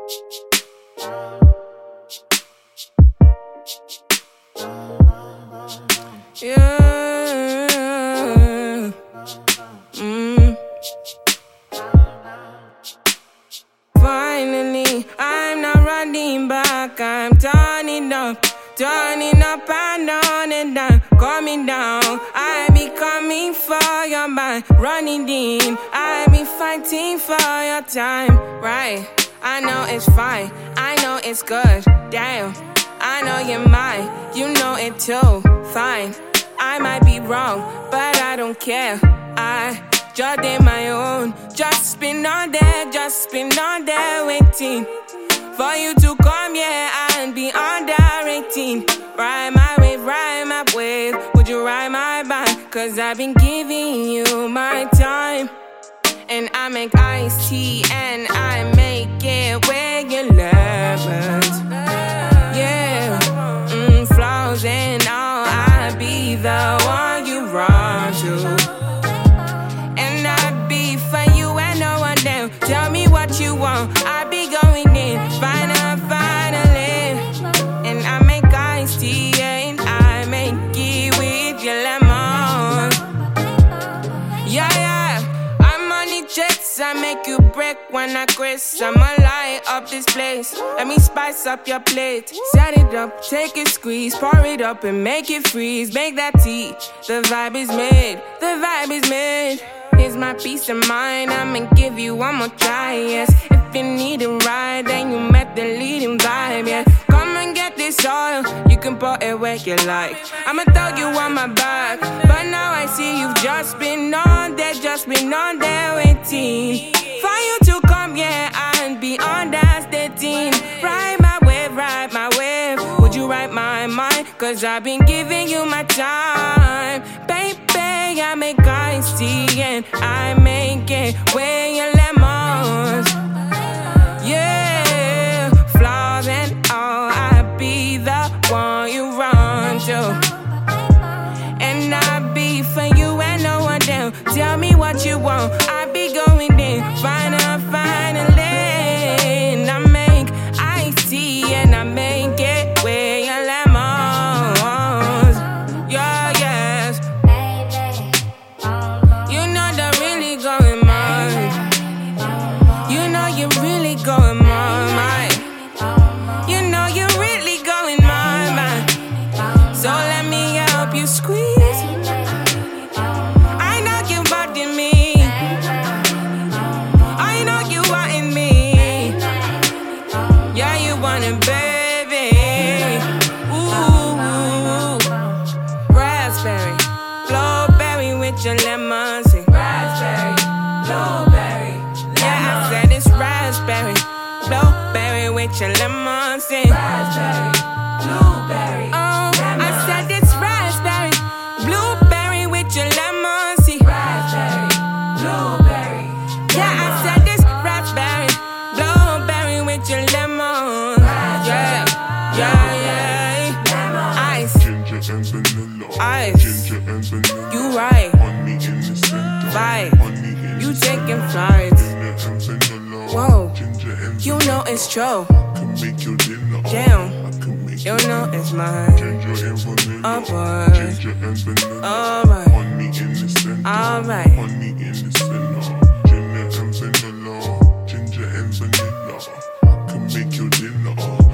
Yeah. Finally, I'm not running back. I'm turning up and down and down, coming down. I be coming for your mind, running in. I be fighting for your time, right? I know it's fine, I know it's good. Damn, I know you're mine, you know it too. Fine, I might be wrong, but I don't care. I just did my own, just been on there waiting for you to come, yeah, and be under 18. Ride my wave, would you ride my bike? Cause I've been giving you my time. And I make iced tea and I make it where you love it. Yeah, flaws and all, I be the one you run to. And I be for you and no one else. Tell me what you want, I be going in, finally. And I make iced tea and I make it with your lemon. Yeah, I'm on the jets, I make you break when I craze. I'ma light up this place, let me spice up your plate. Set it up, take it, squeeze, pour it up and make it freeze. Make that tea, the vibe is made, Here's my peace of mind, I'ma give you one more try, yes. If you need a ride, then you met the leading vibe, yeah. Come and get this oil, you can pour it where you like. I'ma throw you on my back, but now I see you've just been on there waiting for you to come, yeah, and be on that station. Ride my wave, would you ride my mind? Cause I've been giving you my time, baby. I make iced tea and I make it with your lemons. Yeah, flaws and all, I be the one you run to. And I be for you and no one else. Tell me what you want, I be going in, finally. And I make iced tea and I make it with your lemons. Yeah, yes. You know that really going mine. You know you really going mine. You know you really going mine. So let me help you squeeze. I know you wanting me. I know you wanting me. Yeah, you want it, baby. Ooh, raspberry, blueberry with your lemon. Raspberry, blueberry. Yeah, I said it's raspberry, blueberry with your lemon. Raspberry, blueberry. Oh, I said it's raspberry, blueberry with your lemon. Raspberry, blueberry. Yeah, I said it's raspberry, blueberry with your lemon. Yeah. Ice, ginger and vanilla. Ice. Ginger and vanilla. You right. Honey in the center. Vibe. Honey in You the taking center. flights. Ginger and vanilla. Whoa. Ginger and You know it's true. can make your dinner. Damn. I can make You know it's mine. ginger and vanilla. Oh boy. Ginger and vanilla. Alright. Honey in the center. Alright. Honey in the center. Ginger and vanilla. Ginger and vanilla. Can make your dinner.